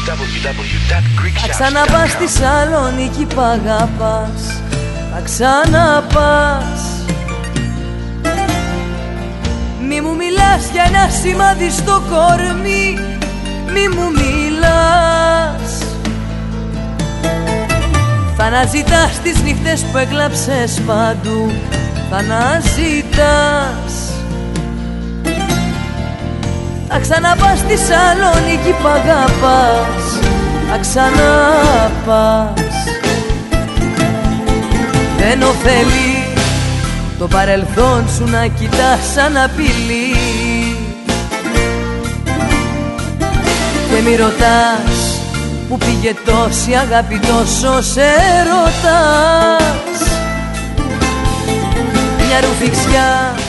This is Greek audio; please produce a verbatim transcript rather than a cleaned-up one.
ντάμπλιου ντάμπλιου ντάμπλιου τελεία greek shouts τελεία com. Θα ξαναπάς στη Σαλονίκη π' αγαπάς, θα ξαναπάς. Μη μου μιλάς για ένα σημάδι στο κορμί, μη μου μιλάς. Θα αναζητάς τις νύχτες που έκλαψες παντού, θα αναζητάς. Θα ξαναπάς στη Σαλονίκη π' αγαπάς, θα ξαναπάς. Δεν ωφελεί το παρελθόν σου να κοιτάς σαν απειλή. Και μη ρωτάς που πήγε τόση αγάπη, τόσο σε ρωτάς. Μια ρουφιξιά